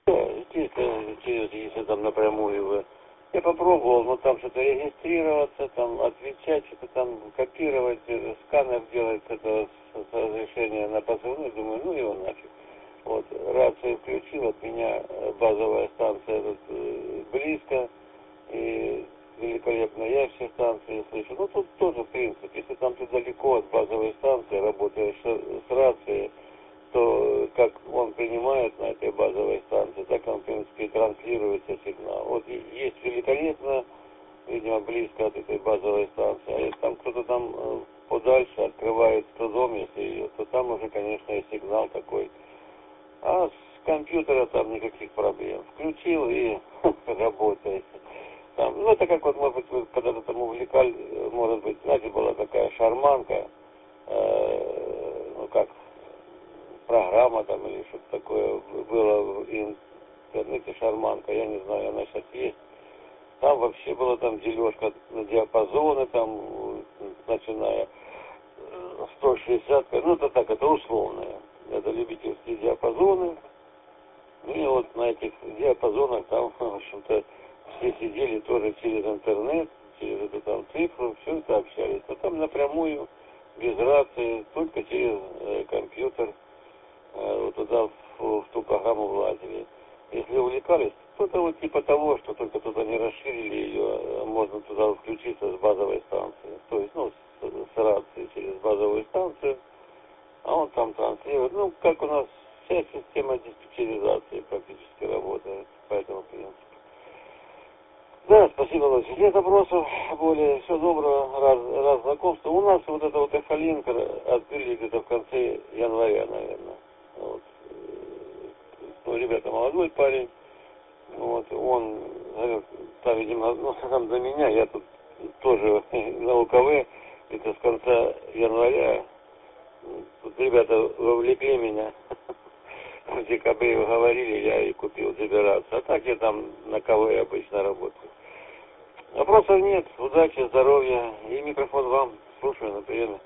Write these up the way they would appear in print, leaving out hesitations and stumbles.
Да, если там напрямую вы. Я попробовал, но там что-то регистрироваться, там отвечать, что-то там копировать, сканер делать, это с разрешения на позывной, думаю, ну его нафиг. Вот, рацию включил, от меня базовая станция тут близко, и великолепно я все станции слышу. Ну тут тоже принцип, если там ты далеко от базовой станции, работаешь с рацией, то как он принимает на этой базовой станции, так он, в принципе, и транслируется сигнал. Вот есть великолепно, видимо, близко от этой базовой станции, а если там кто-то там подальше открывает с трудом, если ее, то там уже, конечно, и сигнал такой. А с компьютера там никаких проблем. Включил и работает. Там, ну, это как вот, может быть, вы когда-то там увлекали, может быть, знаете, была такая шарманка, ну, как программа там или что-то такое было в интернете, шарманка, я не знаю, она сейчас есть. Там вообще была там дележка на диапазоны, там, начиная 160, ну, это так, это условное. Это любительские диапазоны. И вот на этих диапазонах там, в общем-то, все сидели тоже через интернет, через эту там цифру, все это общались. А там напрямую, без рации, только через компьютер, вот туда в ту программу влазили. Если увлекались, то это вот типа того, что только тут они расширили ее, можно туда включиться с базовой станции. То есть, ну, с рации через базовую станцию, а он там транслирует. Ну, как у нас вся система диспетчеризации практически работает по этому принципу. Да, спасибо, Лося. Нет вопросов более. Всего доброго, раз знакомства. У нас вот это вот Эхолинк открыли где-то в конце января, наверное. Вот. Ну, ребята, молодой парень. Вот, он, там, видимо, ну, там до меня, я тут тоже на УКВ, это с конца января. Тут ребята вовлекли меня. В декабре уговорили, я и купил забираться. А так я там на КВ обычно работаю. Вопросов нет. Удачи, здоровья. И микрофон вам. Слушаю на приеме.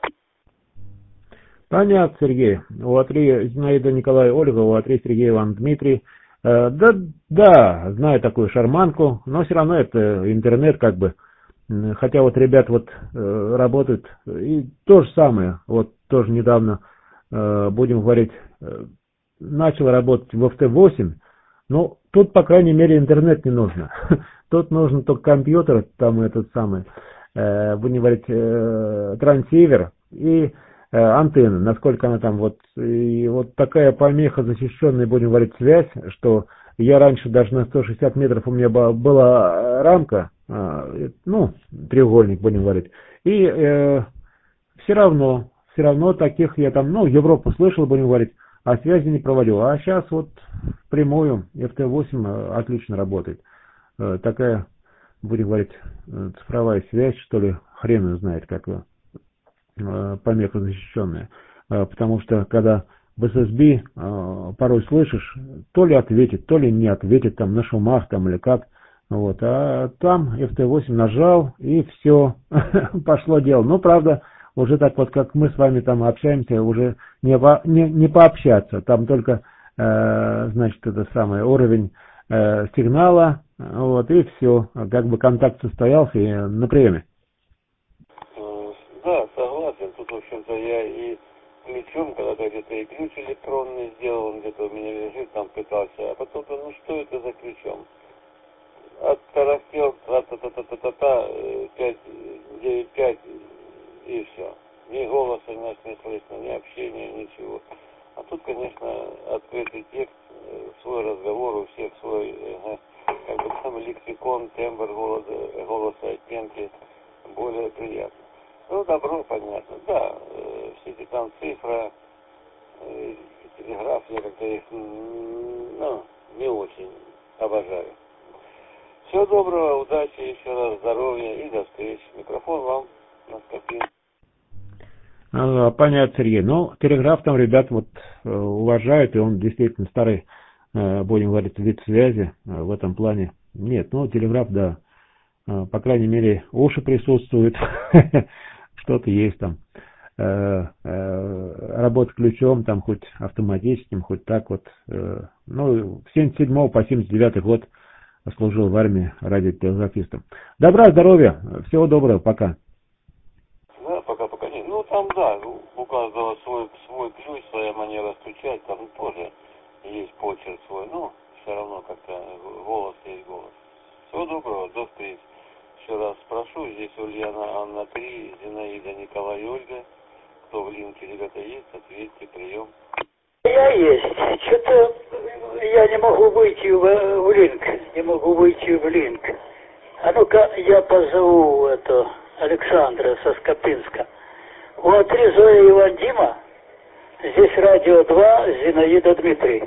Понятно, Сергей. У А3 Зинаида Николая Ольга, у А3 Сергей Иван Дмитрий. Да, знаю такую шарманку, но все равно это интернет как бы. Хотя вот ребят вот работают, и то же самое, вот тоже недавно, будем говорить, начал работать в FT8, но тут, по крайней мере, интернет не нужно. Тут нужен только компьютер, там этот самый, будем говорить, трансивер и антенна, насколько она там вот, и вот такая помеха защищенная, будем говорить, связь, что я раньше даже на 160 метров у меня была рамка, ну, треугольник, будем говорить, и все равно таких я там, ну, Европу слышал, будем говорить, а связи не проводил. А сейчас вот впрямую FT8 отлично работает. Такая, будем говорить, цифровая связь, что ли, хрен ее знает, как помеха защищенная. Потому что когда в SSB порой слышишь, то ли ответит, то ли не ответит, там на шумах там или как. Вот, а там FT8 нажал и все, пошло дело. Ну, правда, уже так вот, как мы с вами там общаемся, уже не пообщаться. Там только, значит, это самый уровень сигнала, вот, и все. Как бы контакт состоялся и на приеме. Да, согласен. Тут, в общем-то, я и ключом, когда-то где-то и ключ электронный сделал, он где-то у меня лежит, там пытался. А потом, ну что это за ключом? Оттарахтел, та-та-та-та-та-та, 595 и все. Ни голоса нас не слышно, ни общения, ничего. А тут, конечно, открытый текст, свой разговор, у всех свой, как бы там лексикон, тембр голоса, оттенки, более приятно. Ну, добро, понятно, да, все эти там цифры, телеграф, я как-то их, ну, не очень обожаю. Всего доброго, удачи, еще раз здоровья и до встречи. Микрофон вам на скопе. Понятно, Сергей. Ну, телеграф там ребят вот уважают, и он действительно старый, будем говорить, вид связи в этом плане. Нет, ну, телеграф, да, по крайней мере, уши присутствуют, что-то есть там. работать ключом, там хоть автоматическим, хоть так вот. Ну, с 77 по 79 год служил в армии радиотелеграфистом. Добра, здоровья, всего доброго, пока. Да, пока нет. Ну, там, да, у каждого свой ключ, своя манера стучать, там тоже есть почерк свой, но все равно как-то голос есть голос. Всего доброго, до встречи. Еще раз спрошу, здесь Ульяна Анна 3, Зинаида Николай и Ольга. Кто в линке, ребята, есть, ответьте, прием. Я есть. Что-то я не могу выйти в линк. Не могу выйти в линк. А ну-ка, я позову Александра со Скопинска. У А3 Зоя Иван Дима. Здесь радио 2, Зинаида Дмитрий.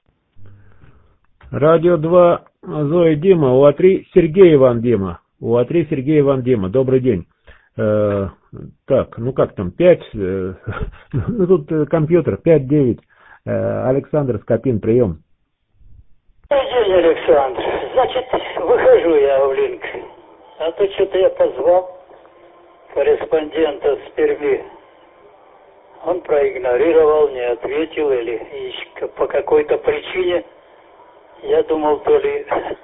Радио 2, Зоя Дима, у А3 Сергей Иван Дима. У А3 Сергей Иван Дима. Добрый день. Так, ну как там, 5, ну тут компьютер, 5-9. Александр Скопин, прием. Добрый день, Александр. Значит, выхожу я в линк. А то что-то я позвал корреспондента с Перми. Он проигнорировал, не ответил или по какой-то причине. Я думал, то ли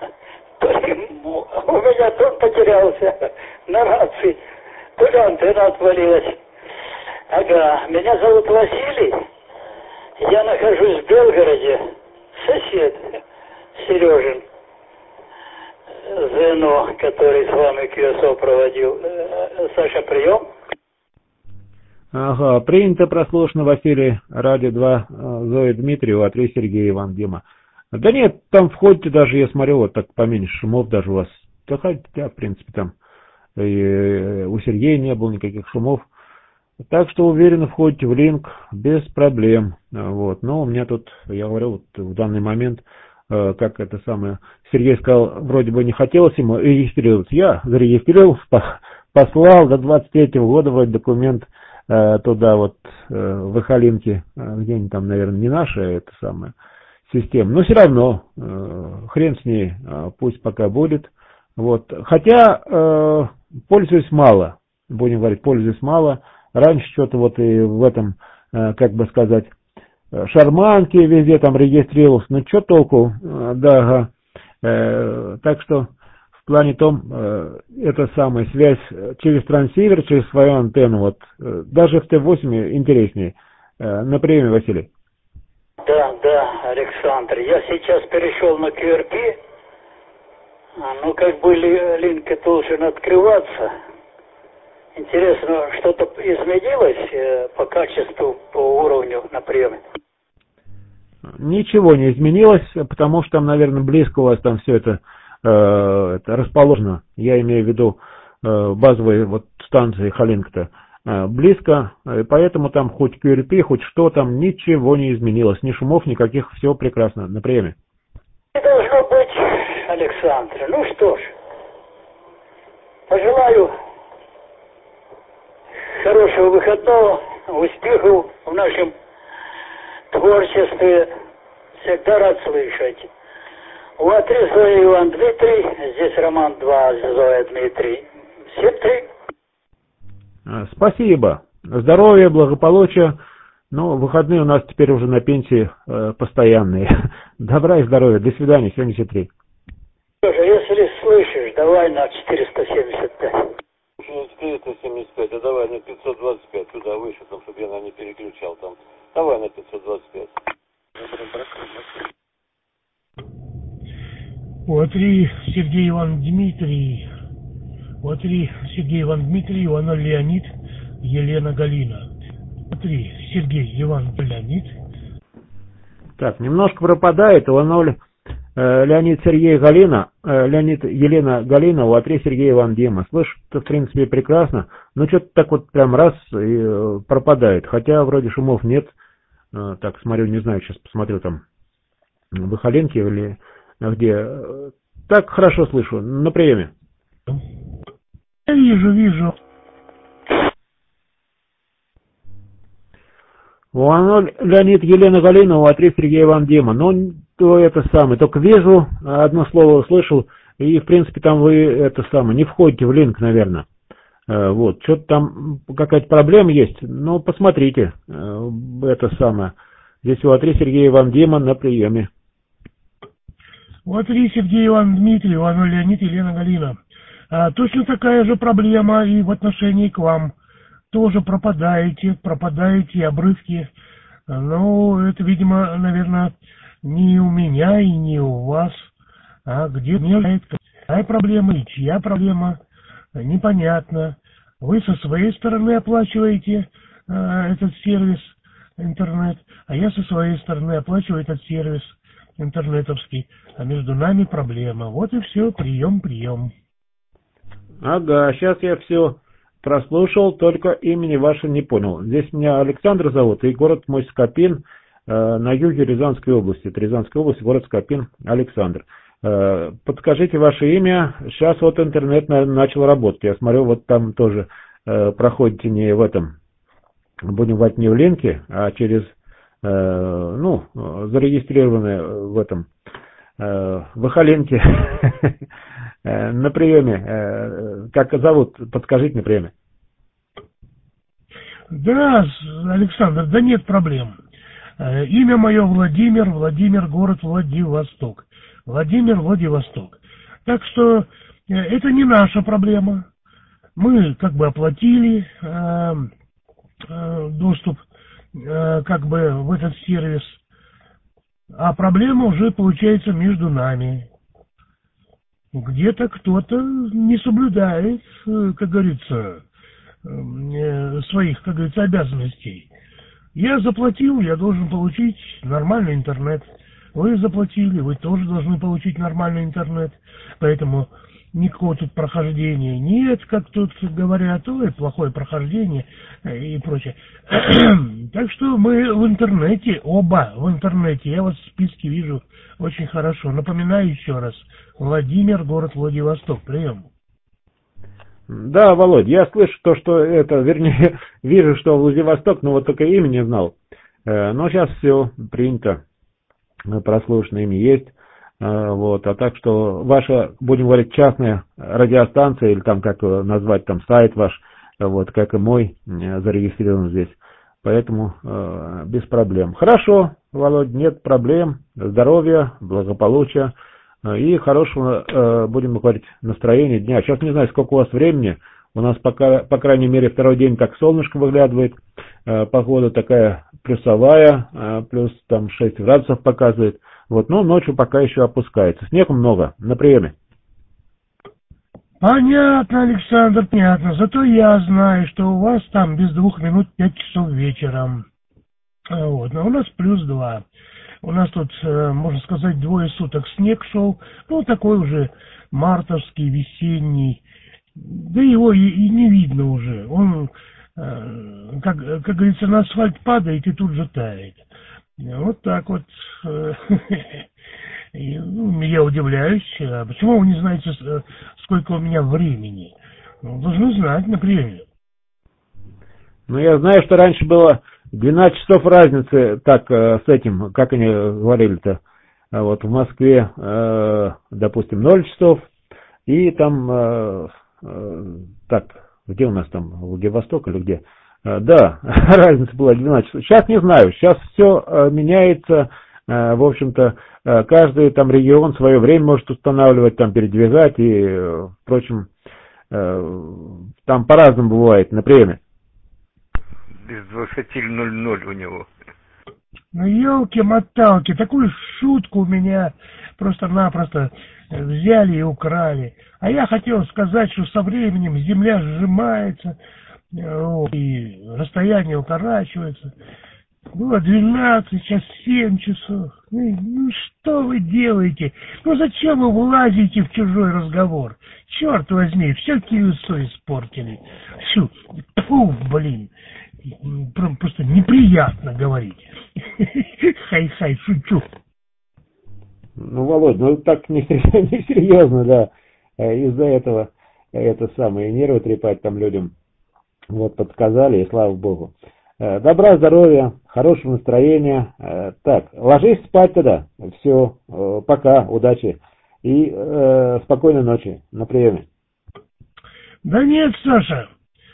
у меня тон потерялся на рации, то ли антенна отвалилась. Ага, меня зовут Василий. Я нахожусь в Белгороде. Сосед Сережин ЗНО, который с вами QSO проводил. Саша, прием. Ага, принято, прослушано, Василий, радио 2, Зоя Дмитрий, А3 Сергей Иван Дима. Да нет, там входите даже, я смотрю, вот так поменьше шумов даже у вас. Да хотя, в принципе, там и у Сергея не было никаких шумов. Так что уверенно входите в линк без проблем. Вот. Но у меня тут, я говорю, вот в данный момент, как это самое, Сергей сказал, вроде бы не хотелось ему регистрироваться. Я зарегистрировался, послал до 23-го года вроде документ туда вот в Ихалинке, где-нибудь там, наверное, не наша это самая система. Но все равно, хрен с ней, пусть пока будет. Вот. Хотя пользуюсь мало, будем говорить, пользуюсь мало. Раньше что-то вот и в этом, как бы сказать, шарманке везде там регистрировался, но что толку, да, так что в плане том, эта самая связь через трансивер, через свою антенну, вот, даже в Т8 интереснее. На приеме, Василий. Да, Александр, я сейчас перешел на QRP, ну как бы линк должен открываться. Интересно, что-то изменилось по качеству, по уровню на приеме? Ничего не изменилось, потому что там, наверное, близко у вас там все это расположено. Я имею в виду базовые вот станции Халинка-то близко, поэтому там хоть QRP, хоть что там, ничего не изменилось. Ни шумов, никаких, все прекрасно на приеме. Должно быть, Александр. Ну что ж, пожелаю хорошего выходного, успехов в нашем творчестве. Всегда рад слышать. У А3 Зоя Иван Дмитрий, здесь Роман 2, Зоя Дмитрий. Всем 3. Спасибо. Здоровья, благополучия. Ну, выходные у нас теперь уже на пенсии постоянные. Добра и здоровья. До свидания. 73. Если слышишь, давай на 475. 475, а давай на 525, туда выше, там, чтобы я не переключал там. Давай на 525. У А3 Сергей Иван Дмитрий, у А3 Сергей Иван Дмитрий, у А0 Леонид, Елена Галина. А3 Сергей Иван Леонид. Так, немножко пропадает, у А0 Леонид Сергей Галина, Леонид Елена Галина, у А3 Сергей Иван Дима. Слышь, это в принципе прекрасно, но что-то так вот прям раз и пропадает. Хотя вроде шумов нет. Так, смотрю, не знаю, сейчас посмотрю там в Ихалинке или где. Так хорошо слышу, на приеме. Я вижу. У А0 Леонид Елена Галина, у А3 Сергей Иван Дима. Ну, то это самое, только вижу, одно слово услышал, и в принципе там вы это самое, не входите в линк, наверное. Вот, что-то там какая-то проблема есть, но посмотрите, это самое. Здесь у А3 Сергей Иван Дима на приеме. У А3 Сергей Иван Дмитрий, у А0 Леонид, Елена Галина. Точно такая же проблема и в отношении к вам. Тоже пропадаете, обрывки. Ну, это, видимо, наверное, не у меня и не у вас, а где какая проблема и чья проблема, непонятно. Вы со своей стороны оплачиваете этот сервис интернет, а я со своей стороны оплачиваю этот сервис интернетовский, а между нами проблема. Вот и все, прием. Ага, сейчас я все прослушал, только имени ваше не понял. Здесь меня Александр зовут, и город мой Скопин, на юге Рязанской области. Это Рязанская область, город Скопин, Александр. Подскажите ваше имя. Сейчас вот интернет начал работать. Я смотрю, вот там тоже проходите не в этом, будем говорить, не в линке, а через, зарегистрированные в этом, в Эхолинке на приеме. Как зовут? Подскажите на приеме. Да, Александр, да нет проблем. Имя мое Владимир, город Владивосток. Владивосток. Так что это не наша проблема. Мы как бы оплатили доступ как бы в этот сервис, а проблема уже получается между нами. Где-то кто-то не соблюдает, как говорится, своих, как говорится, обязанностей. Я заплатил, я должен получить нормальный интернет. Вы заплатили, вы тоже должны получить нормальный интернет. Поэтому никакого тут прохождения нет, как тут говорят, ой, плохое прохождение и прочее. Так что мы в интернете, оба в интернете. Я вас в списке вижу очень хорошо. Напоминаю еще раз. Владимир, город Владивосток. Прием. Да, Володь, я слышу то, что это, вернее, вижу, что Владивосток, но вот только имя не знал. Но сейчас все принято, прослушано имя есть. Вот, а так что ваша, будем говорить, частная радиостанция, или там как назвать, там сайт ваш, вот, как и мой, зарегистрирован здесь. Поэтому без проблем. Хорошо, Володь, нет проблем. Здоровья, благополучия. И хорошего, будем говорить, настроения дня. Сейчас не знаю, сколько у вас времени. У нас пока, по крайней мере, второй день так солнышко выглядывает. Погода такая плюсовая, плюс там 6 градусов показывает. Вот, но ночью пока еще опускается. Снега много, на приеме. Понятно, Александр, понятно. Зато я знаю, что у вас там без 2 минут 5 часов вечером. Вот, но у нас +2. У нас тут, можно сказать, 2 суток снег шел, ну, такой уже мартовский, весенний, да его и не видно уже. Он, как говорится, на асфальт падает и тут же тает. Вот так вот. Я удивляюсь, почему вы не знаете, сколько у меня времени? Должны знать на приеме. Ну, я знаю, что раньше было 12 часов разницы, так, с этим, как они говорили-то, вот в Москве, допустим, 0 часов, и там, так, где у нас там, Владивосток или где? Да, разница была 12 часов. Сейчас не знаю, сейчас все меняется, в общем-то, каждый там регион свое время может устанавливать, там передвигать, и, впрочем, там по-разному бывает на приеме. Без 20:00 у него. Ну, елки-моталки, такую шутку у меня просто-напросто взяли и украли. А я хотел сказать, что со временем земля сжимается, и расстояние укорачивается. Было 12, сейчас 7 часов. Ну, что вы делаете? Ну, зачем вы влазите в чужой разговор? Черт возьми, все киусо испортили. Фу, блин. Просто неприятно говорить. Хай-хай, шучу. Ну, Володь, ну так несерьезно, да. Из-за этого это самое, нервы трепать там людям. Вот подсказали, и слава богу. Добра, здоровья, хорошего настроения. Так, ложись спать тогда. Все, пока, удачи. И спокойной ночи на приеме. Да нет, Саша,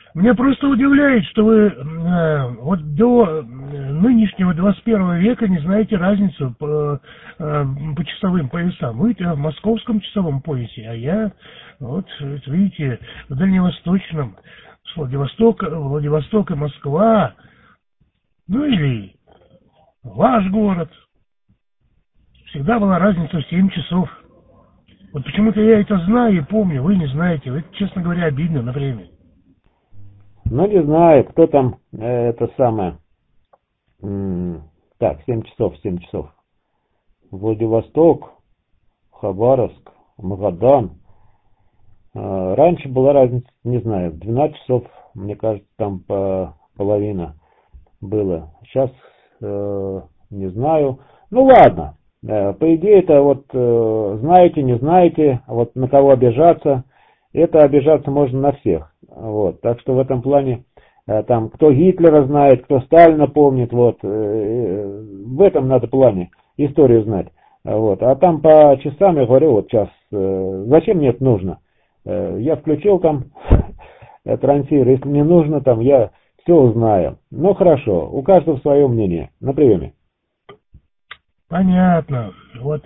Меня просто удивляет, что вы вот до нынешнего 21 века не знаете разницу по часовым поясам. Вы в московском часовом поясе, а я, вот видите, в дальневосточном, с Владивосток и Москва, ну или ваш город. Всегда была разница в 7 часов. Вот почему-то я это знаю и помню, вы не знаете. Это, честно говоря, обидно на время. Ну, не знаю, кто там, это самое. Так, 7 часов. Владивосток, Хабаровск, Магадан. Раньше была разница, не знаю, 12 часов, мне кажется, там половина было. Сейчас не знаю. Ну, ладно. По идее, это вот знаете, не знаете, вот на кого обижаться. Это обижаться можно на всех. Вот. Так что в этом плане, там, кто Гитлера знает, кто Сталина помнит, вот, в этом надо плане историю знать. Вот. А там по часам, я говорю, вот час, зачем мне это нужно? Я включил там трансир, если мне нужно, там, я все узнаю. Ну, хорошо, у каждого свое мнение. На приеме. Понятно. Вот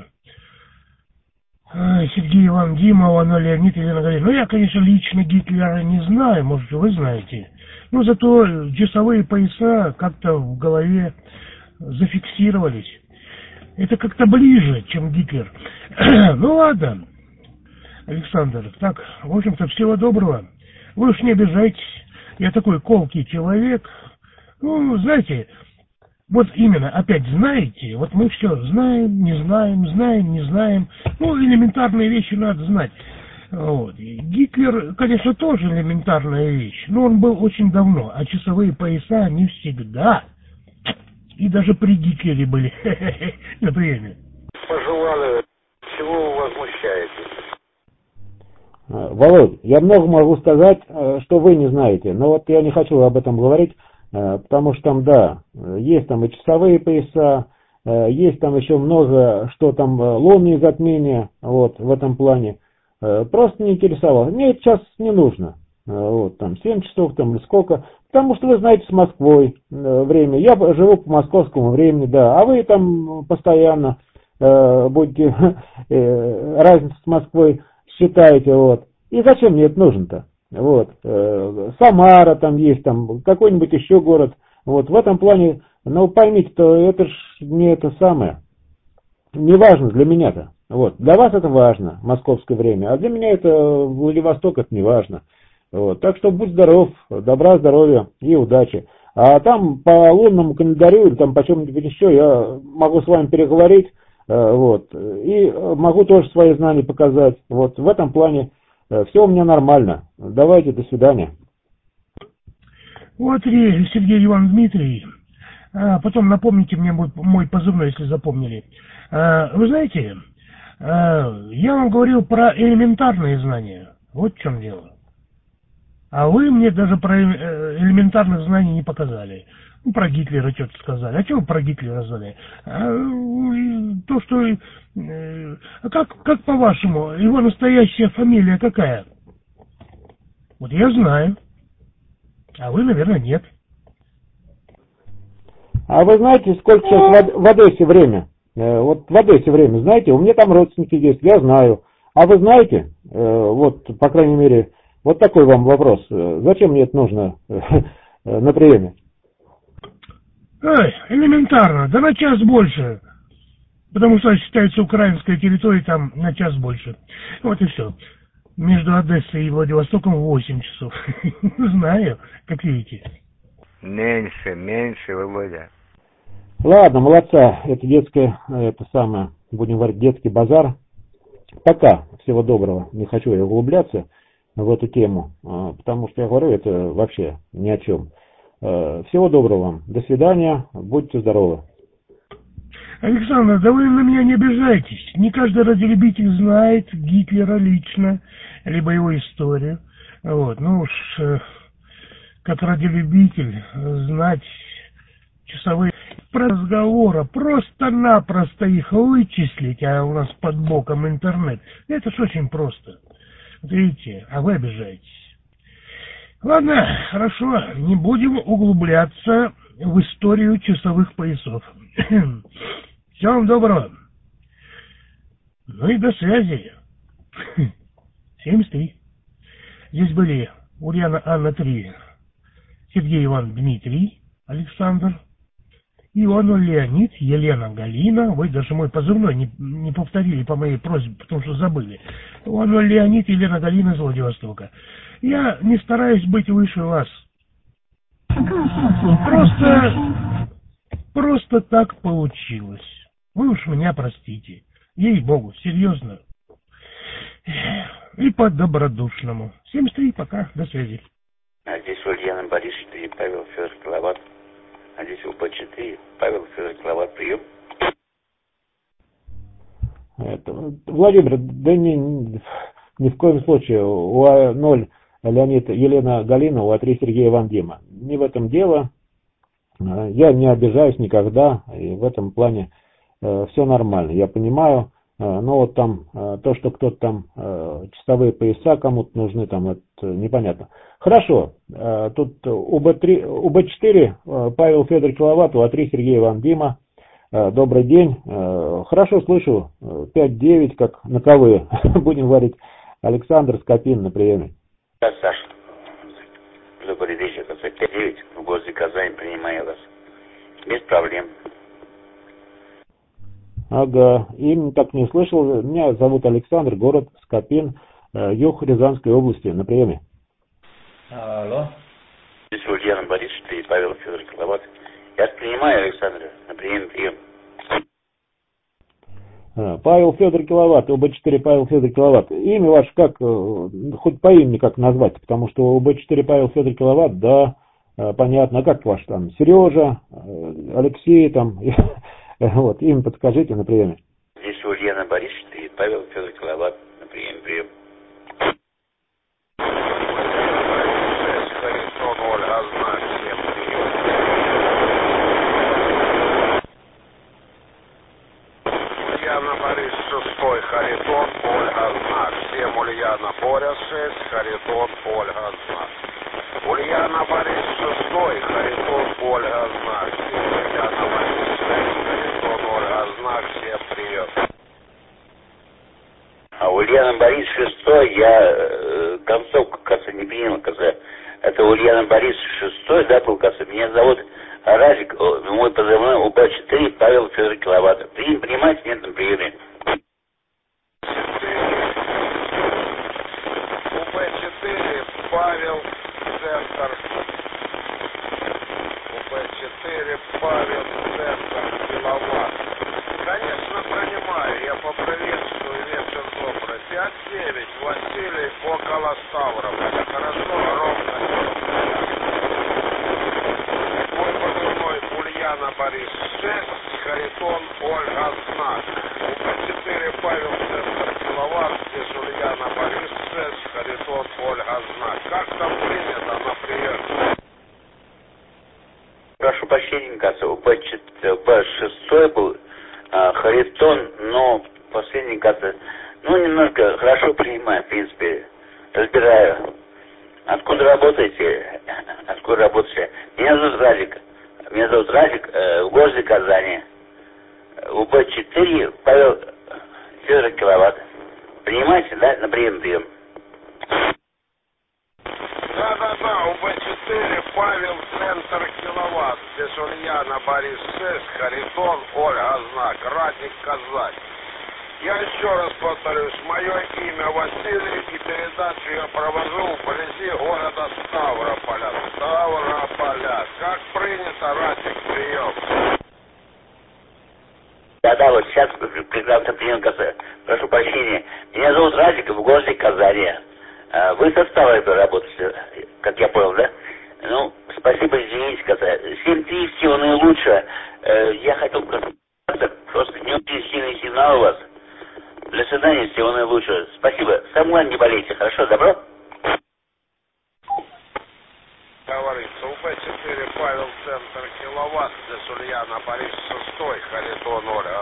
Сергей Иван Димов, Леонид Елена говорит, ну я, конечно, лично Гитлера не знаю, может, вы знаете. Но зато часовые пояса как-то в голове зафиксировались. Это как-то ближе, чем Гитлер. Ну ладно, Александр, так, в общем-то, всего доброго. Вы уж не обижайтесь, я такой колкий человек. Ну, знаете, вот именно, опять знаете, вот мы все знаем, не знаем. Ну, элементарные вещи надо знать. Вот. И Гитлер, конечно, тоже элементарная вещь, но он был очень давно, а часовые пояса не всегда. И даже при Гитлере были на приеме. Пожелали, чего вы возмущаетесь? Володь, я много могу сказать, что вы не знаете, но вот я не хочу об этом говорить, потому что там, да, есть там и часовые пояса, есть там еще много, что там лунные затмения, вот, в этом плане. Просто не интересовало. Мне это сейчас не нужно. Вот, там 7 часов, там или сколько. Потому что вы знаете с Москвой время. Я живу по московскому времени, да, а вы там постоянно будете разницу с Москвой считаете, вот. И зачем мне это нужно-то? Вот. Самара там есть, там какой-нибудь еще город. Вот в этом плане, ну поймите, то это ж не это самое. Не важно для меня-то. Вот. Для вас это важно, московское время, а для меня это Владивосток, это не важно. Вот. Так что будь здоров, добра, здоровья и удачи. А там по лунному календарю или там по чем-нибудь еще я могу с вами переговорить. Вот. И могу тоже свои знания показать. Вот в этом плане все у меня нормально. Давайте, до свидания. Вот, Сергей Иван Дмитриевич, потом напомните мне мой позывной, если запомнили. Вы знаете, я вам говорил про элементарные знания. Вот в чем дело. А вы мне даже про элементарных знаний не показали. Ну, про Гитлера что-то сказали. А что вы про Гитлера сказали? То, что... как по-вашему, его настоящая фамилия какая? Вот я знаю. А вы, наверное, нет. А вы знаете, сколько сейчас в Одессе время? Вот в Одессе время, знаете, у меня там родственники есть, я знаю. А вы знаете, вот, по крайней мере, вот такой вам вопрос. Зачем мне это нужно на приеме? Ой, элементарно, да на час больше. Потому что считается украинская территория, там на час больше. Вот и все. Между Одессой и Владивостоком 8 часов. Знаю, как видите. Меньше, Володя. Ладно, молодца. Это детское, это самое, будем говорить, детский базар. Пока. Всего доброго. Не хочу я углубляться в эту тему, потому что я говорю, это вообще ни о чем. Всего доброго вам. До свидания. Будьте здоровы. Александр, да вы на меня не обижайтесь. Не каждый радиолюбитель знает Гитлера лично, либо его историю. Вот, ну уж как радиолюбитель знать часовые разговора, просто-напросто их вычислить, а у нас под боком интернет. Это ж очень просто. Вот видите, а вы обижаетесь. Ладно, хорошо, не будем углубляться в историю часовых поясов. Всего вам доброго. Ну и до связи. 73. Здесь были Ульяна Анна 3, Сергей Иван Дмитрий, Александр, Иону Леонид, Елена Галина. Вы даже мой позывной не повторили по моей просьбе, потому что забыли. Иону Леонид, Елена Галина из Владивостока. Я не стараюсь быть выше вас. Просто так получилось. Вы уж меня простите. Ей-богу, серьезно. И по-добродушному. 73, пока, до связи. А здесь Ульяна Борисовна и Павел Федор Киловатт. А здесь УП-4, Павел Федор Киловатт, прием. Владимир, да ни в коем случае. УА-0 Леонид Елена Галина, УА-3 Сергей Иван Дима. Не в этом дело. Я не обижаюсь никогда, и в этом плане все нормально. Я понимаю, но вот там то, что кто-то там часовые пояса кому-то нужны, там это непонятно. Хорошо, тут УБ-4 Павел Федор Киловатт, УА-3 Сергей Иван Дима. Добрый день. Хорошо слышу. 5-9, как на ковы. Будем говорить. Александр Скопин на приеме. Да, Саша. Добрый вечер. 5-9 в городе Казань, принимаю вас. Без проблем. Ага. Имя так не слышал. Меня зовут Александр, город Скопин, юг Рязанской области. На приеме. Алло. Здесь Ульяна Борисовна и Павел Федор Киловатт. Я принимаю, Александр, на прием. Павел Федор Киловатт, УБ-4 Павел Федор Киловатт. Имя ваше как, хоть по имени как назвать, потому что УБ-4 Павел Федор Киловатт, да, понятно. А как ваш там? Сережа, Алексей там, вот, имя подскажите на приеме. Здесь Ульяна Борисовна и Павел Федор Киловатт, на прием. Харитон, Ольга, знак. 7 Ульяна, Боря, 6, Харитон, Ольга, знак. Ульяна, Борис, 6, Харитон, Ольга, знак. 7 Ульяна, Борис, 6, Харитон, Ольга, знак. Всем привет. А Ульяна Борис 6, я концовку, кажется, не принял, кажется. Это Ульяна Борис 6, да, был, кажется. Меня зовут Разик, мой позывной УП-4 Павел Федор Киловатт. Принимайте, нет на приеме. УП-4, Павел, центр. УП-4, Павел, центр, Киловатт. Конечно, принимаю, я поприветствую, вечер добрый. 5-9, Василий, около Ставрополя. Хорошо, ровно. Мой позывной Ульяна Борис 6, Харитон, Ольга, знак. УП-4, Павел, центр, Киловатт. Здесь Ульяна Борис 6, Харитон, Ольга, знак. Как там принято на прием? Прошу прощения, кажется, УП-6 был Харитон, но последний, кажется, немножко хорошо принимаю, в принципе, разбираю. Откуда работаете? Меня зовут Радик, в городе Казани. УП-4 Павел Федор Киловатт. Принимаете, да? На прием. Да, УП-4, Павел, центр, Киловатт. Здесь Ульяна, Борис 6, Харитон, Ольга, знак. Радик, Казань. Я еще раз повторюсь, мое имя Василий, и передачу я провожу вблизи города Ставрополя. Как принято, Радик, прием. Да, вот сейчас прекрасно прием, прошу прощения. Меня зовут Радик, в городе Казани. Вы со Ставрополя работаете, как я понял, да? Спасибо, извините, 7-3, всего наилучшего. Я хотел просто не очень сильный сигнал у вас. До свидания, всего наилучшего. Спасибо. Сам главное, не болейте, хорошо, добро? Говорится, УП-4, Павел, центр, Киловатт. Здесь Ульяна, Борис 6, Харитон, Ольга.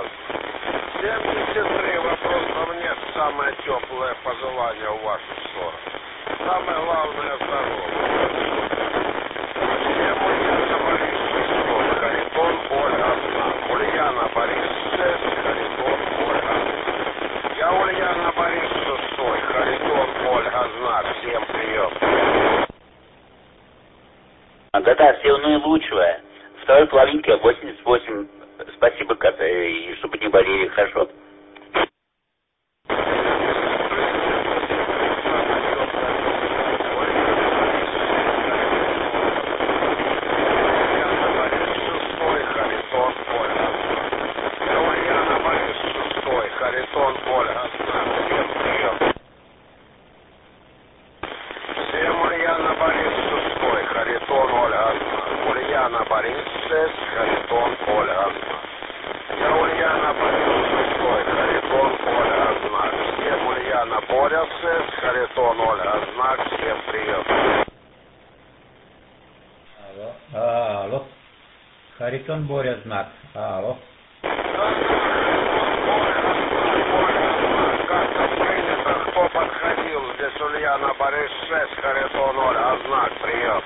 73, вопросов нет. Самое теплое пожелание в вашу сторону. самое главное второе. Всем Ульяна Борис 6, Харитон Ольга знак. Ульяна Борис 6, Харитон Ольга знак. Я Ульяна Борис 6, Харитон Ольга знак. Всем прием. Да-да, всего наилучшего. Второй половинке 88. Спасибо, и чтобы не болели, хорошо? Харитон Ольга знак. Всем прием. Всем Ульяна Борис 6, Харитон Ольга знак. Ульяна Борис 6, Харитон Ольга знак. Я Ульяна Борис 6, Харитон Ольга знак. Всем Ульяна Боря 6, Харитон Ольга знак. Всем прием. Алло. Харитон Боря знак. Алло. Кто подходил? Здесь Ульяна Борис 6, Харитон Ольга знак. Прием.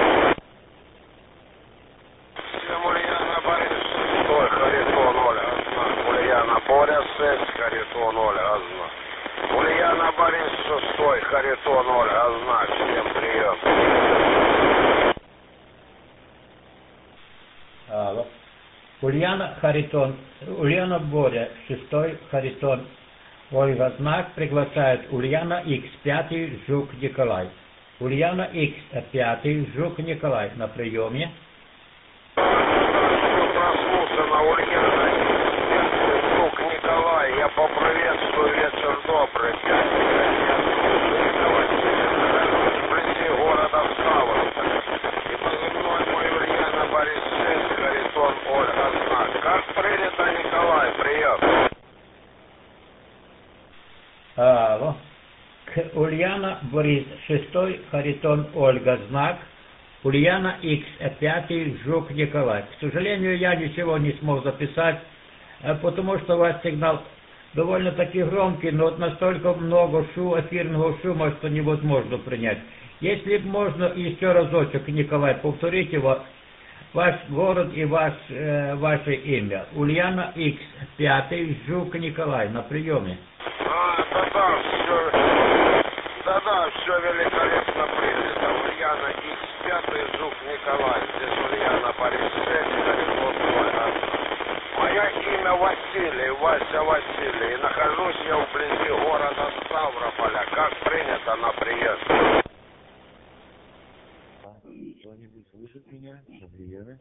Всем Ульяна Борис 6, Харитон Ольга знак. Ульяна Боря 6, Харитон Ольга знак. Ульяна Борис 6, Харитон Ольга знак. Всем прием. Алло. Ульяна Боря 6, Харитон Ольга знак, приглашает Ульяна X 5, Жук Николай. Ульяна X 5, Жук Николай на приеме. Проснулся на Ульяна X 5, Жук Николай. Я поприветствую, вечер добрый. Вблизи города Ставрополя. И позывной мой Ульяна Борис 6, Харитон Ольга знак. Как принято, Николай, прием. Алло. Ульяна Борис 6, Харитон Ольга знак. Ульяна X 5, Жук Николай. К сожалению, я ничего не смог записать, потому что у вас сигнал довольно-таки громкий, но вот настолько много эфирного шума, что невозможно принять. Если можно еще разочек, Николай, повторите ваш город и ваше имя. Ульяна X 5, Жук Николай на приеме. Да-да, все великолепно принято. Ульяна X 5, Жук Николай. Здесь Ульяна Борис 6, Харитон Ольга. Мое имя Василий, Вася Василий. И нахожусь я вблизи города Ставрополя. Как принято на приезд. Кто-нибудь слышит меня на приеме?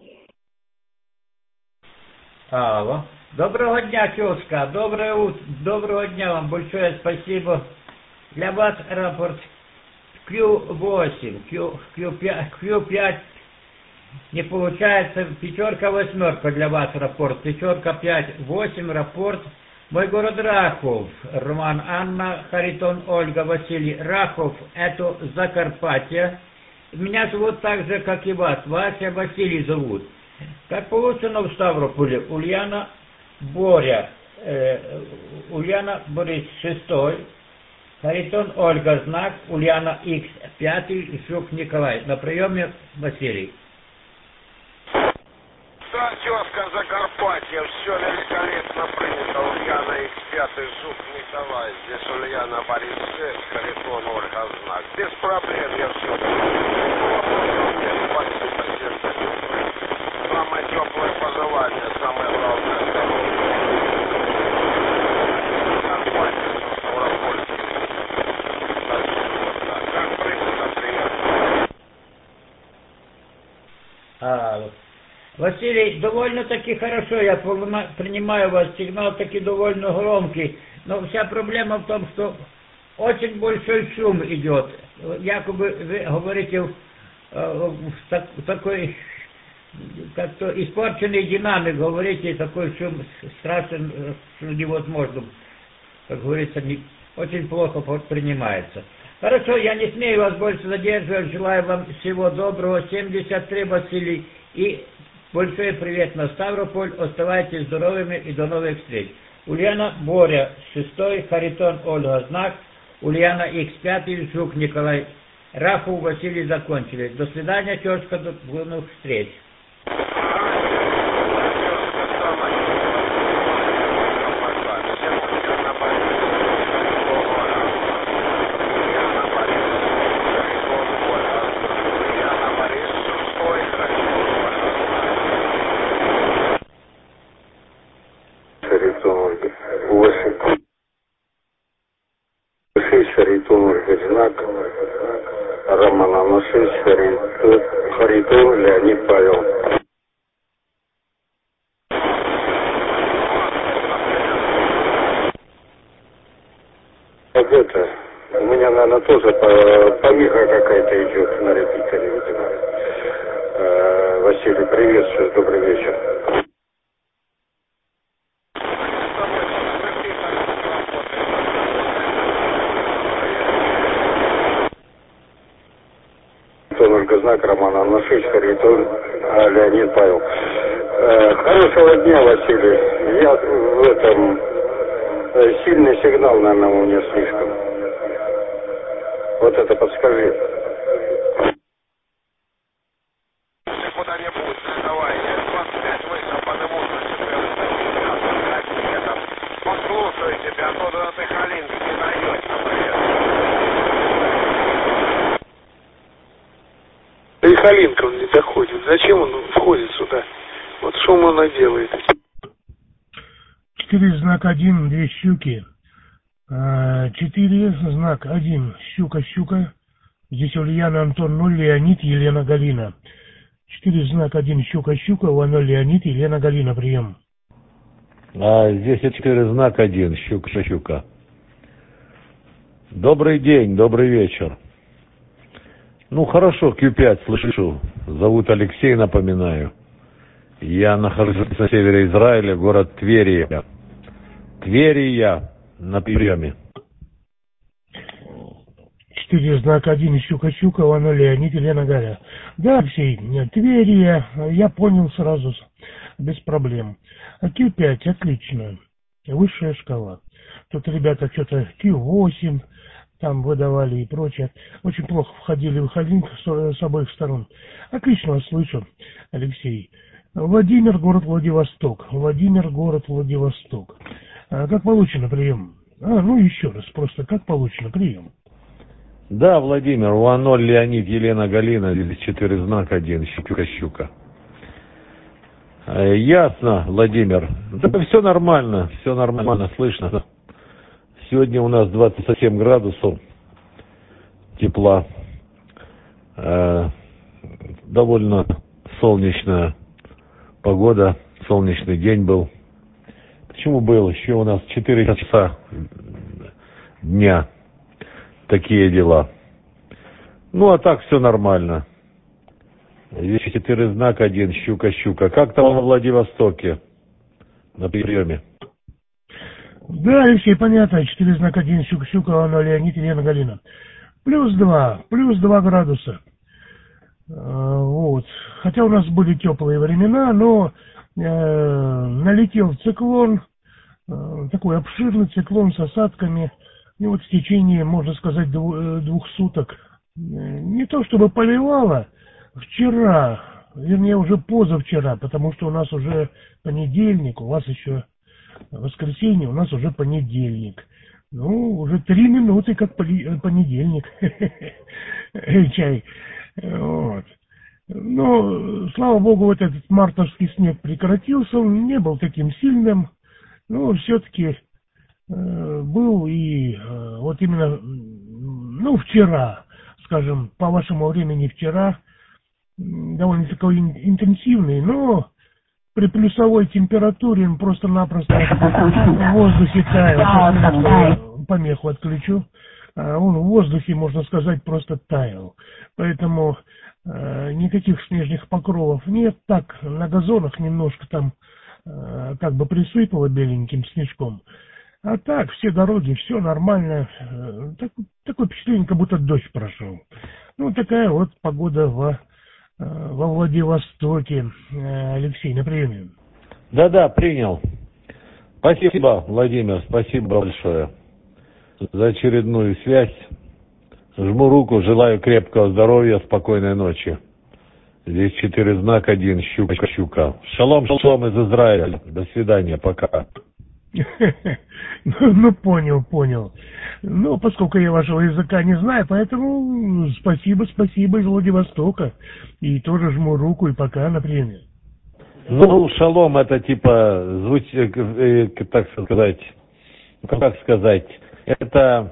Алло. Доброго дня, тезка. Доброго дня вам. Большое спасибо. Для вас рапорт Q8, Q5 не получается. 5-8 для вас рапорт. 5-5-8 рапорт. Мой город Рахов. Роман Анна, Харитон Ольга, Василий. Рахов это Закарпатье. Меня зовут так же, как и вас. Вася Василий зовут. Как получено в Ставрополе, Ульяна Боря, Ульяна Борис 6, Харитон Ольга знак, Ульяна X 5, Жук Николай. На приеме Василий. Да, тезка Закарпатье, все великолепно принято. Ульяна X 5, Жук Николай. Здесь Ульяна Борис 6, Харитон Ольга знак. Без проблем я все. Спасибо, сердце. Самое теплое пожелание, самое главное здоровье. Закарпатье, Ставропольский. Как принято, приятно. Василий, довольно-таки хорошо, я принимаю вас, сигнал таки довольно громкий, но вся проблема в том, что очень большой шум идет. Якобы вы говорите такой, как-то испорченный динамик, говорите, такой шум страшен, что невозможно, как говорится, очень плохо принимается. Хорошо, я не смею вас больше задерживать, желаю вам всего доброго, 73 Василий, и большой привет на Ставрополь, оставайтесь здоровыми и до новых встреч. Ульяна Боря 6, Харитон Ольга знак, Ульяна X 5, Жук Николай Рафу, Василий закончили. До свидания, тезка, до новых встреч. Знак Роман Анушевич, Харитон Леонид Павел. Вот это, у меня, наверное, тоже помеха какая-то идет на репитере, видимо. Василий, приветствую, добрый вечер. Только знак Роман Анушевич, Харитон Леонид Павел. Хорошего дня, Василий. Я в этом... Сильный сигнал, наверное, у меня слишком. Вот это подскажи. Ты куда-нибудь, давай, я 25 вышел, потому что послушаю тебя, оттуда ты Халинки не даешь, Да и Халинка он не доходит. Зачем он входит сюда? Вот шум он наделает. 4 знак 1, 2 щуки. 4 знак 1, щука. Здесь Ульяна, Антон 0, Леонид, Елена, Галина. 4 знак 1, щука, у 0, Леонид, Елена, Галина, прием. Здесь 4 знак 1, щука. Добрый день, добрый вечер. Ну, хорошо, Q5, слышу. Зовут Алексей, напоминаю. Я нахожусь на севере Израиля, город Тверия. Тверия на приеме. 4 знак 1, щука, у 0, Леонид, Елена, Галя. Да, Алексей, Тверия, я понял сразу, без проблем. Q5, отлично. Высшая шкала. Тут ребята что-то Q8 там выдавали и прочее. Очень плохо входили и выходили с обоих сторон. Отлично вас слышу, Алексей. Владимир, город Владивосток. Как получено прием? Ну еще раз, просто как получено прием? Да, Владимир, у 0, Леонид, Елена, Галина, здесь 4 знак 1, щука. Ясно, Владимир. Да, все нормально, слышно. Сегодня у нас 27 градусов тепла. Довольно солнечная погода, солнечный день был. Почему был? Еще у нас 4 часа дня. Такие дела. Ну, а так все нормально. Здесь 4 знак 1, щука. Как там во Владивостоке на приеме? Да, Алексей, понятно. 4 знак 1, щука, 0, Леонид, Елена, Галина. плюс 2 градуса. Вот. Хотя у нас были теплые времена, но налетел циклон, такой обширный циклон с осадками. И вот в течение, можно сказать, 2 суток не то чтобы поливало, вчера, вернее уже позавчера, потому что у нас уже понедельник, у вас еще воскресенье, у нас уже понедельник. Ну, уже 3 минуты как понедельник. Чай. Вот. Но, слава богу, вот этот мартовский снег прекратился, он не был таким сильным, но все-таки был и вот именно, ну, вчера, скажем, по вашему времени вчера, довольно такой интенсивный, но при плюсовой температуре он просто-напросто в воздухе таял. Помеху отключу. Он в воздухе, можно сказать, просто таял. Поэтому никаких снежных покровов нет. Так, на газонах немножко там как бы присыпало беленьким снежком. А так, все дороги, все нормально. Такое впечатление, как будто дождь прошел. Ну, такая вот погода во Владивостоке. Алексей, на приеме. Да, принял. Спасибо, Владимир, спасибо большое за очередную связь Жму руку, желаю крепкого здоровья, спокойной ночи. Здесь 4 знака, 1 щука. Шалом из Израиля. До свидания, пока. Ну, понял. Ну, поскольку я вашего языка не знаю, поэтому спасибо из Владивостока. И тоже жму руку, и пока, например. Ну, шалом это типа, звучит, так сказать, как сказать, это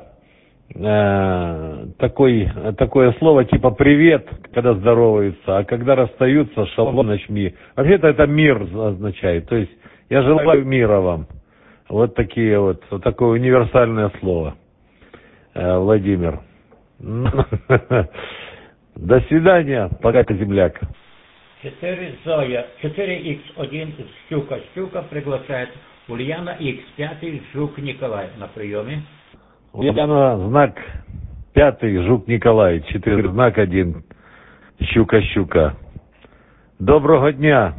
такое слово типа привет, когда здороваются, а когда расстаются, шалом начми. Вообще-то это мир означает, то есть я желаю мира вам. Вот такое универсальное слово, Владимир. До свидания, пока, земляк. 4Х1 Щука приглашает Ульяна Х5 Жук Николай на приеме. Ульяна знак 5 Жук Николай, 4 знак 1 Щука. Доброго дня.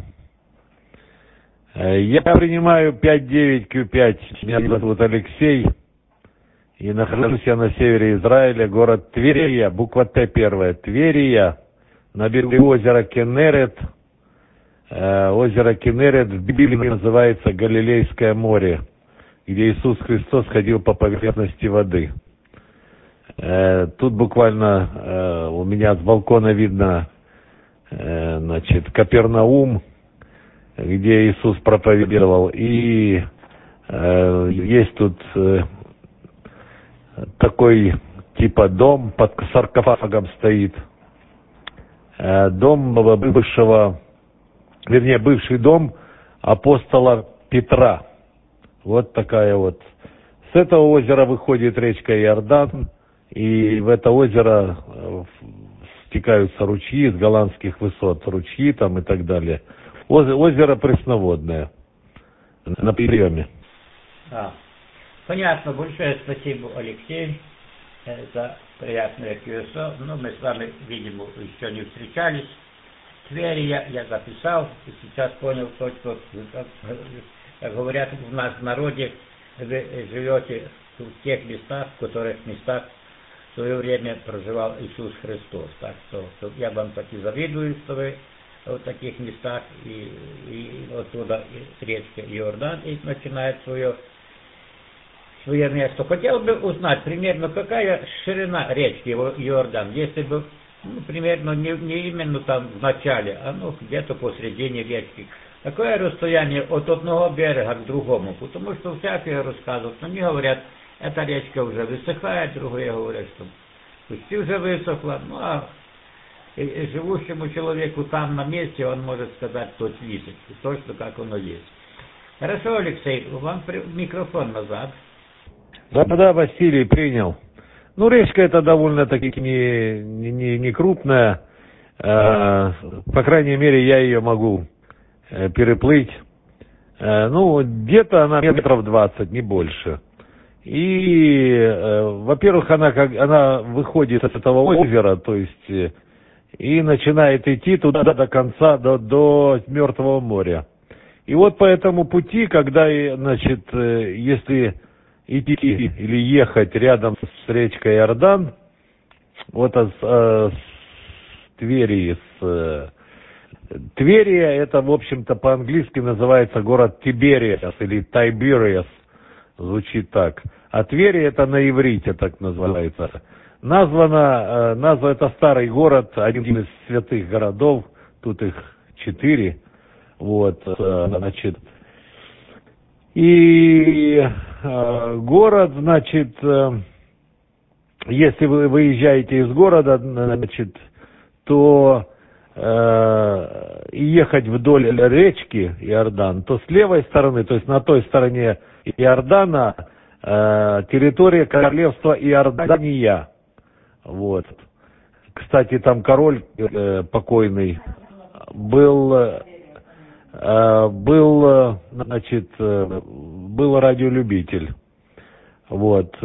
Я принимаю 5-9Q5. Меня зовут Алексей. И нахожусь я на севере Израиля, город Тверия, буква Т первая. Тверия, на берегу озера Кенерет. Озеро Кенерет в Библии называется Галилейское море, где Иисус Христос ходил по поверхности воды. Тут буквально у меня с балкона видно, Капернаум, где Иисус проповедовал. И есть тут такой типа дом под саркофагом стоит. Дом бывший дом апостола Петра. Вот такая вот. С этого озера выходит речка Иордан, и в это озеро стекаются ручьи с голландских высот, ручьи там и так далее. Озеро пресноводное. На приеме. Понятно. Большое спасибо, Алексей, за приятное QSO. Ну, мы с вами, видимо, еще не встречались. Твери я записал, и сейчас понял то, что, как говорят у нас в народе, вы живете в тех местах, в которых местах в свое время проживал Иисус Христос. Так что я вам таки завидую, что вы в таких местах, и оттуда речка Иордан и начинает свое место. Хотел бы узнать примерно, какая ширина речки Иордан, если бы, примерно не именно там в начале, а где-то посредине речки. Какое расстояние от одного берега к другому? Потому что всякие рассказывают, но не говорят, эта речка уже высыхает, другие говорят, что почти уже высохла. Ну, а живущему человеку там на месте он может сказать точно как оно есть. Хорошо, Алексей, вам микрофон назад. Да, Василий, принял. Ну, речка это довольно-таки не крупная. По крайней мере, я ее могу переплыть. Где-то она метров 20, не больше. И, во-первых, она выходит с этого озера, то есть, и начинает идти туда до конца, до Мертвого моря. И вот по этому пути, когда, если идти или ехать рядом с речкой Иордан, вот с Тверии, Тверия, это, в общем-то, по-английски называется город Тибериас или Тайбериас, звучит так. А Тверия это на иврите так называется. Назва это старый город, один из святых городов, тут их 4. Вот, и город, если вы выезжаете из города, то ехать вдоль речки Иордан, то с левой стороны, то есть на той стороне Иордана, территория королевства Иордания. Вот. Кстати, там король покойный был радиолюбитель. Вот.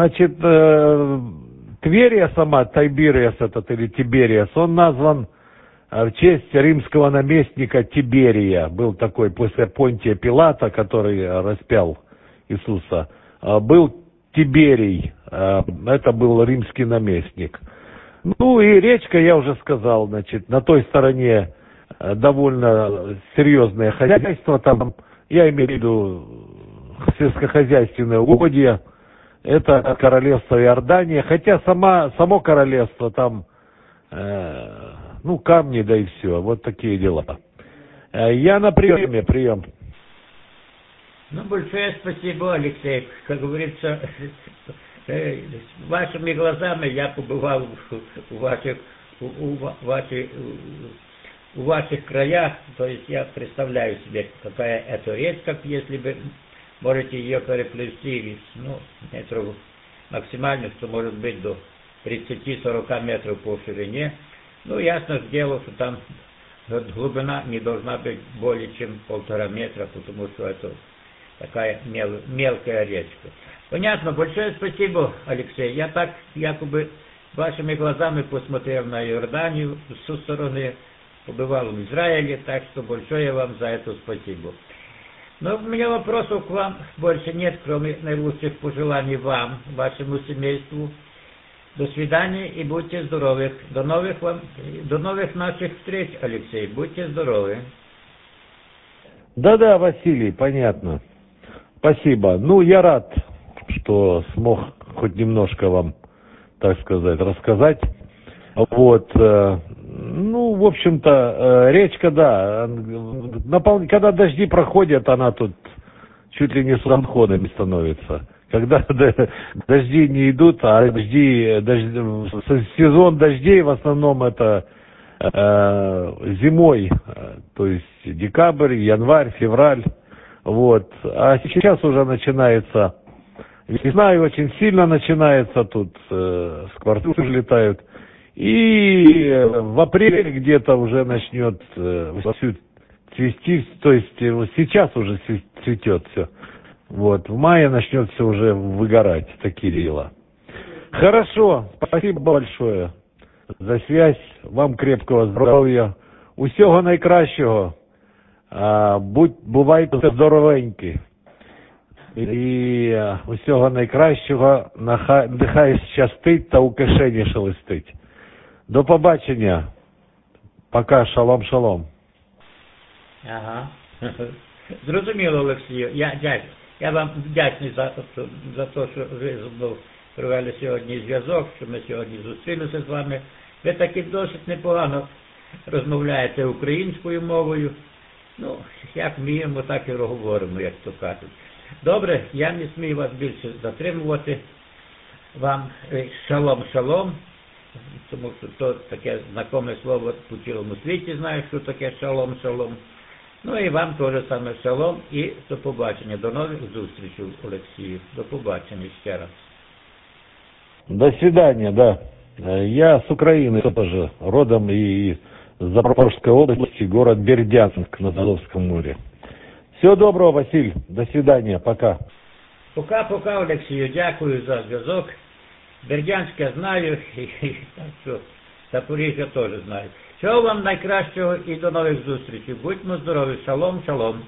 Тверия сама, Тайбериас или Тибериас, он назван в честь римского наместника Тиберия. Был такой после Понтия Пилата, который распял Иисуса. Был Тиберий, Это был римский наместник. Ну и речка, я уже сказал, значит, на той стороне довольно серьезное хозяйство. Там, я имею в виду сельскохозяйственные угодья. Это королевство Иордания. Хотя само королевство там, камни, да и все. Вот такие дела. Я на приеме, прием. Ну, большое спасибо, Алексей. Как говорится, вашими глазами я побывал у ваших краях, то есть я представляю себе, какая это речка, если вы можете ее переплести, метров максимально, что может быть до 30-40 метров по ширине. Ну, ясно дело, что там глубина не должна быть более чем 1,5 метра, потому что это такая мелкая речка. Понятно, большое спасибо, Алексей. Я так якобы вашими глазами посмотрел на Иорданию со стороны, побывал в Израиле, так что большое вам за это спасибо. Но у меня вопросов к вам больше нет, кроме наилучших пожеланий вам, вашему семейству. До свидания и будьте здоровы. До новых наших встреч, Алексей. Будьте здоровы. Да, Василий, понятно. Спасибо. Ну, я рад, что смог хоть немножко вам, так сказать, рассказать. Вот. В общем-то, речка, да, когда дожди проходят, она тут чуть ли не с отходами становится. Когда дожди не идут, а сезон дождей в основном это зимой, то есть декабрь, январь, февраль. Вот. А сейчас уже начинается весна, и очень сильно начинается, тут скворцы летают. И в апреле где-то уже начнет цвести, то есть сейчас уже цветет все. Вот, в мае начнет все уже выгорать, такие дела. Хорошо, спасибо большое за связь, вам крепкого здоров'я, усього найкращого, бувайте здоровенькі. І усього найкращого, нехай щастить та у кишені шелестить. До побачення. Пока, шалом. Ага. Зрозуміло, Олексію. Я вам вдячний за те, що ви провели сьогодні зв'язок, що ми сьогодні зустрілися з вами. Ви таки досить непогано розмовляєте українською мовою. Як вміємо, так і говоримо, як то кажуть. Добре, я не смію вас більше затримувати. Вам шалом, тому що то таке знакоме слово по цілому світі, знаю, що таке шалом. І вам теж саме шалом і до побачення. До нових зустрічей, Олексію. До побачення ще раз. До свидания, да. Я с Украины тоже, родом и из Запорожской области, город Бердянск на Азовском море. Всего доброго, Василь. До свидания. Пока. Пока, Олексію. Дякую за зв'язок. Бердянськ я знаю, і так що Запоріжжя теж знаю. Всього вам найкращого і до нових зустрічей. Будьмо здорові. Шалом.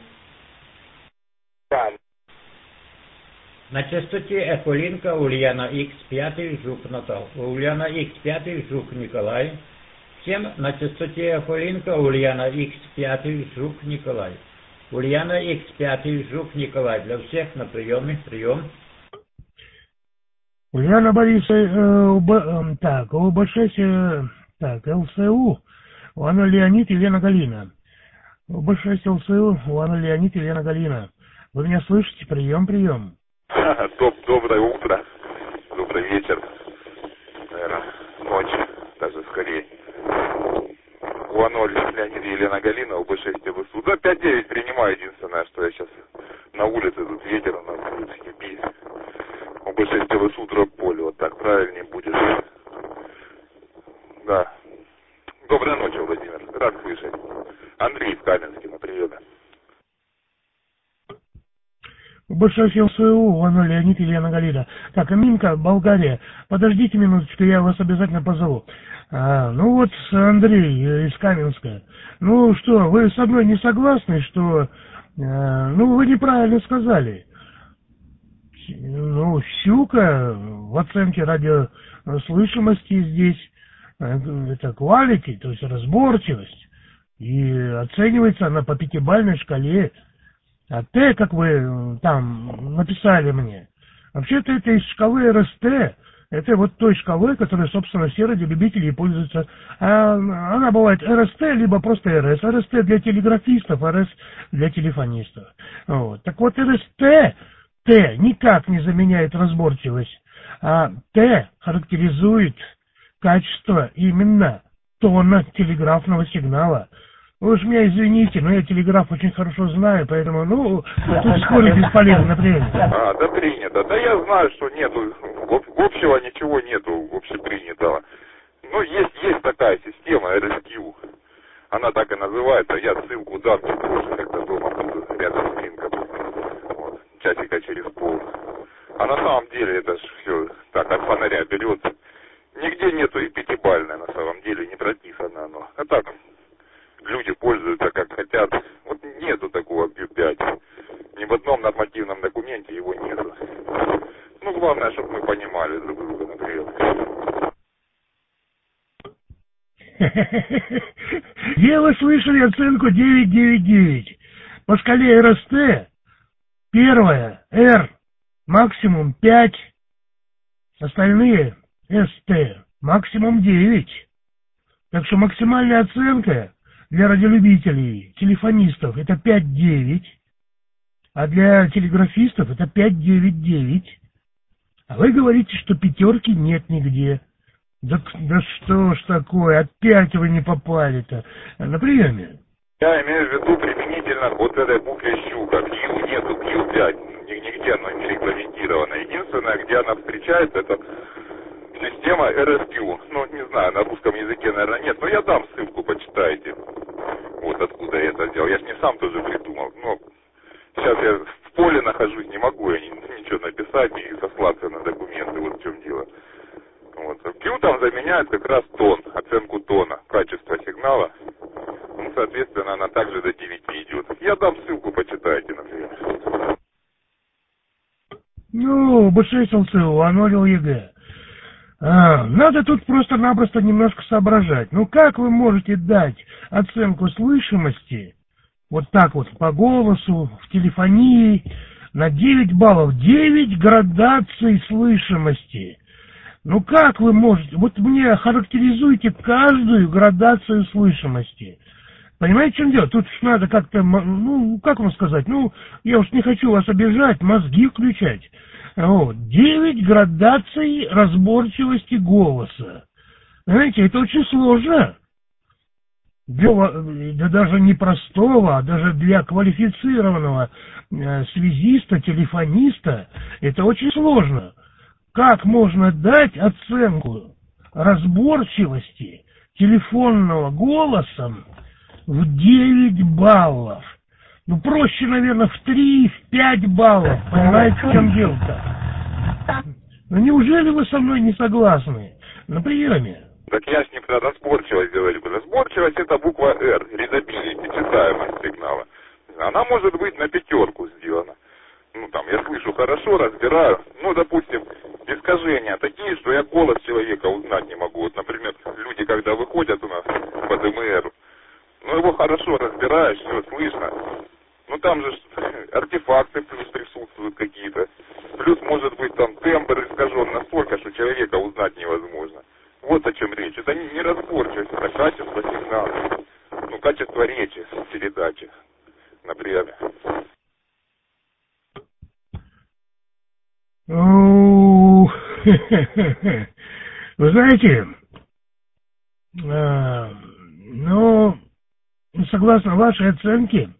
На частоті Ехолінка Ульяна Х5 Жук Натал. Ульяна Х5 Жук Николай. Всем на частоте Ехолінка Ульяна Х5 Жук Николай. Ульяна Х5 Жук Николай. Для всех на приеме. Прием. Ульяна Борисовна, ЛСУ, Анна Леонид, Елена Галина. УБ6 ЛСУ, Анна Леонид, Елена Галина. Вы меня слышите? Прием. Доброе утро, добрый вечер, наверное, ночь, даже скорее. УА0 Леонид и Елена Галина, УБ6 ТВСУ. Да, 5-9 принимаю, единственное, что я сейчас на улице, тут ветер у нас будет степи. УБ6 ТВСУ, дробь поле, вот так правильнее будет. Да. Доброй ночи, Владимир, рад слышать. Андрей в Каменске на приеме. УБ6 ЛСУ, Анна Леонид, Елена Галина. Так, Аминка, Болгария. Подождите минуточку, я вас обязательно позову. Андрей из Каменска. Что, вы со мной не согласны, что... вы неправильно сказали. ну, щука в оценке радиослышимости здесь это quality, то есть разборчивость. И оценивается она по 5-бальной шкале. А Т, как вы там написали мне, вообще-то это из шкалы РСТ. Это вот той шкалой, которой, собственно, все радиолюбители пользуются. Она бывает РСТ, либо просто РС. РСТ для телеграфистов, РС для телефонистов. Вот. Так вот, РСТ, Т никак не заменяет разборчивость, а Т характеризует качество именно тона телеграфного сигнала. Вы уж меня извините, но я телеграф очень хорошо знаю, поэтому, тут спорить бесполезно, принято. Да принято. Да я знаю, что нету, общего ничего нету, общепринятого. Ну, есть такая система RSQ. Она так и называется. Я ссылку дам чуть позже, когда дома буду, рядом с ринком. Вот, часика через пол. А на самом деле это ж все так, от фонаря берется. Нигде нету и 5-бальной, на самом деле, не прописано оно. А так, люди пользуются как хотят. Вот нету такого Q5. Ни в одном нормативном документе его нету. Ну, главное, чтобы мы понимали друг друга, например. Где вы слышали оценку 9,99? По шкале РСТ первая R максимум 5, остальные СТ максимум 9. Так что максимальная оценка для радиолюбителей, телефонистов это 5,9, а для телеграфистов это 5,99. А вы говорите, что пятерки нет нигде. Да что ж такое, опять вы не попали-то на приеме. Я имею в виду применительно к вот этой букве щука. Q нету, Q5, нигде она не регламентирована. Единственное, где она встречается, это система RSQ. Ну, не знаю, на русском языке, наверное, нет, но я дам ссылку, почитайте. Вот откуда я это взял. Я ж не сам тоже придумал. Но сейчас я в поле нахожусь, не могу я ничего написать и сослаться на документы, вот в чем дело. Вот. Q там заменяет как раз тон, оценку тона, качество сигнала. Ну, соответственно, она также до 9 идет. Я дам ссылку, почитайте, например. Ну, B6 ЛЦУ, анорил ЕГЭ. Надо тут просто-напросто немножко соображать. Ну, как вы можете дать оценку слышимости, вот так вот, по голосу, в телефонии, на 9 баллов? 9 градаций слышимости. Ну как вы можете? Вот мне характеризуйте каждую градацию слышимости. Понимаете, в чем дело? Тут надо как-то, ну, как вам сказать, ну, я уж не хочу вас обижать, мозги включать. Вот. 9 градаций разборчивости голоса. Понимаете, это очень сложно. Да даже не простого, а даже для квалифицированного связиста, телефониста, это очень сложно. Как можно дать оценку разборчивости телефонного голосом в 9 баллов? Ну, проще, наверное, в 3, в 5 баллов. Понимаете, в чем дело-то? Ну, неужели вы со мной не согласны на приеме? Так я ж не про разборчивость говорю. Разборчивость — это буква R, readability, читаемость сигнала. Она может быть на 5 сделана. Ну, там, я слышу хорошо, разбираю. Ну, допустим, искажения такие, что я голос человека узнать не могу. Вот, например, люди, когда выходят у нас по ДМР, ну, его хорошо разбираешь, все слышно. Ну, там же артефакты плюс присутствуют какие-то. Плюс, может быть, там тембр искажен настолько, что человека узнать невозможно. Вот о чем речь. Это не разборчивость, это качество сигнала. Ну, качество речи, передачи на приеме. Вы знаете, ну, согласно вашей оценке,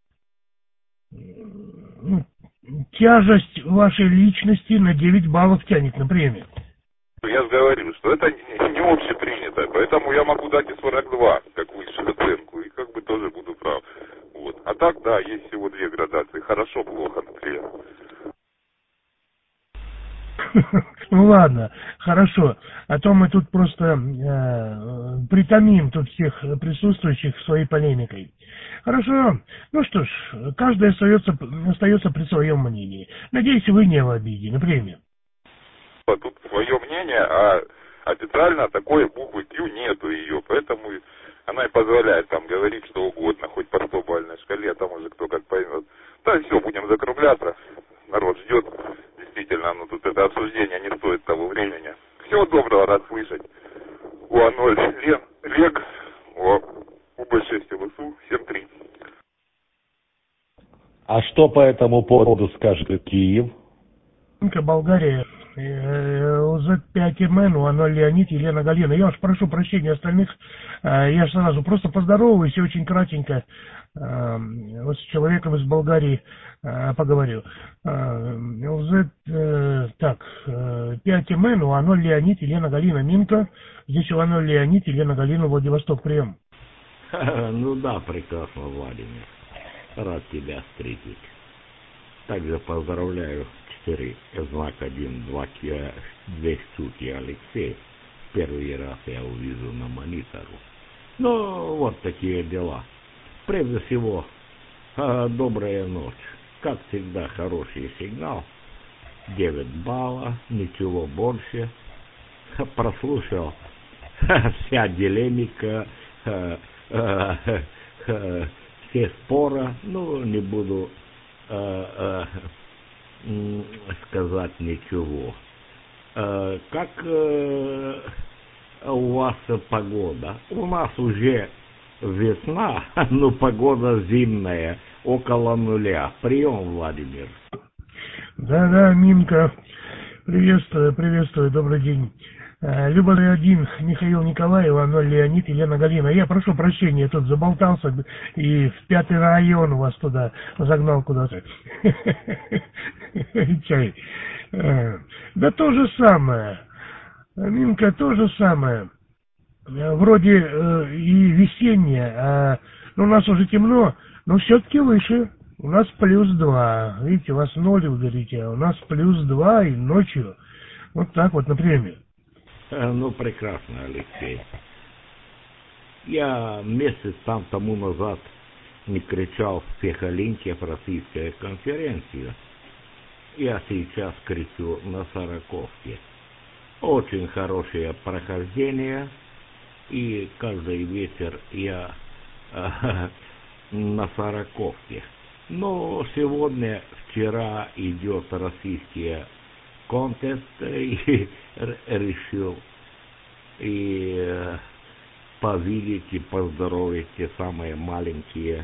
тяжесть вашей личности на 9 баллов тянет на премию. Я же говорю, что это не общепринято, поэтому я могу дать и 42, как высшую оценку, и как бы тоже буду прав. Вот. А так, да, есть всего 2 градации. Хорошо, плохо, например. Ну ладно, хорошо. А то мы тут просто притомим тут всех присутствующих своей полемикой. Хорошо. Ну что ж, каждый остается при своем мнении. Надеюсь, вы не в обиде, например. Тут свое мнение, а официально такой буквы Q нету ее, поэтому она и позволяет там говорить что угодно, хоть по 100-бальной шкале, а там уже кто как поймет. Да, все, будем закругляться. Народ ждет. Действительно, ну тут это обсуждение не стоит того времени. Всего доброго, рад слышать. УА-0 Лег, УБ-6 ЛСУ, 7-3. А что по этому поводу скажет Киев? Болгария, УЗ-5МН, УА-0 Леонид, Елена Галина. Я уж прошу прощения остальных, я сразу просто поздороваюсь и очень кратенько вот с человеком из Болгарии поговорю. Так, 5МН, УА-0 Леонид, Елена Галина, Минка. Здесь УА-0 Леонид, Елена Галина, Владивосток, прием. Ну да, прекрасно, Владимир. Рад тебя встретить. Также поздравляю 4 знак 1, 2 штуки Алексей. Первый раз я увижу на монитору. Ну, вот такие дела. Прежде всего, добрая ночь. Как всегда, хороший сигнал. 9 баллов, ничего больше. Прослушал вся дилеммика, все споры. Ну, не буду сказать ничего. Как у вас погода? У нас уже весна, но погода зимняя, около нуля. Прием, Владимир. Да, Минка. Приветствую, добрый день. Люба-1, Михаил Николаев, УА-0 Леонид, Елена Галина. Я прошу прощения, я тут заболтался и в 5-й район вас туда загнал куда-то. Чай. Да то же самое. Минка, то же самое. Вроде и весеннее, но у нас уже темно, но все-таки выше. У нас +2. Видите, у вас 0, вы говорите, а у нас +2 и ночью. Вот так вот, например. Ну, прекрасно, Алексей. Я месяц тому назад не кричал в Пехалинке в российской конференции. Я сейчас кричу на Сороковке. Очень хорошее прохождение. И каждый вечер я на Сороковке. Но сегодня, вчера идет российский контест и решил и повидеть и поздоровить те самые маленькие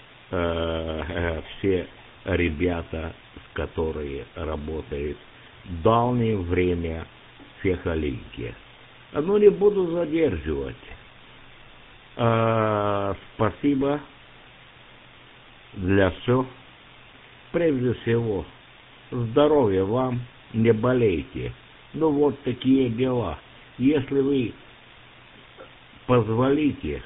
все ребята, которые работают в дальнее время в Пехалинке. Ну, не буду задерживать. Спасибо для всего. Прежде всего, здоровья вам, не болейте. Ну, вот такие дела. Если вы позволите,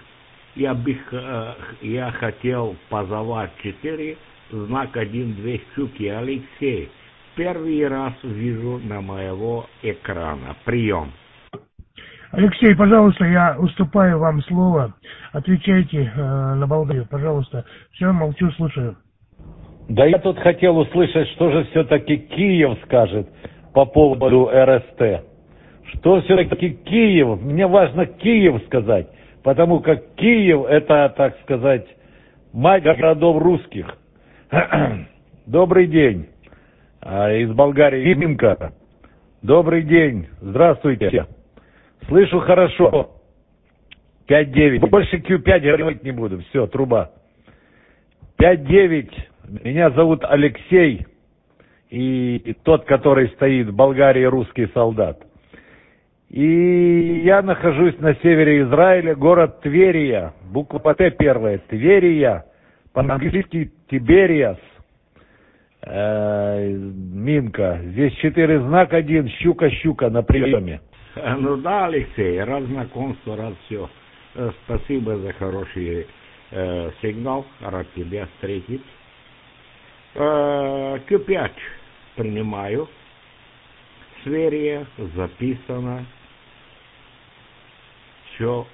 я хотел позвать 4 знак 1, 2 штуки Алексей. Первый раз вижу на моего экрана. Прием. Алексей, пожалуйста, я уступаю вам слово. Отвечайте на Болгарию, пожалуйста. Все, молчу, слушаю. Да я тут хотел услышать, что же все-таки Киев скажет по поводу РСТ. Что все-таки Киев? Мне важно Киев сказать, потому как Киев это, так сказать, мать городов русских. Добрый день. Из Болгарии Минка. Добрый день. Здравствуйте. Слышу хорошо. 5-9. Больше Q5 говорить не буду. Все, труба. 5-9. Меня зовут Алексей. И тот, который стоит в Болгарии, русский солдат. И я нахожусь на севере Израиля, город Тверия. Буква Т первая. Тверия. По-английски Тибериас. Минка. Здесь 4 знак 1. Щука на приеме. Ну да, Алексей, рад знакомству, рад все. Спасибо за хороший сигнал, рад тебя встретить. Q5 принимаю. сфере записано, что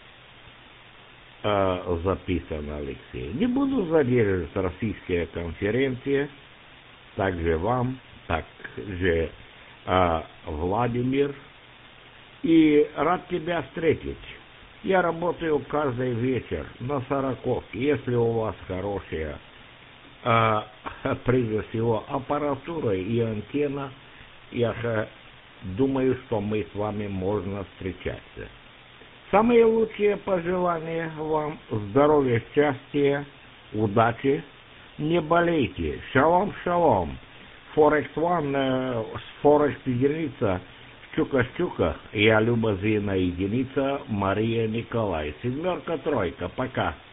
записано, Алексей. Не буду задерживать российские конференции, также вам, также Владимир. И рад тебя встретить. Я работаю каждый вечер на Сороковке. Если у вас хорошая, прежде всего, аппаратура и антенна, я думаю, что мы с вами можно встречаться. Самые лучшие пожелания вам: здоровья, счастья, удачи. Не болейте. Шалом, шалом. Форекс One, Форекс единица, Щука, я Люба Зина единица, Мария Николай. 7, 3, пока.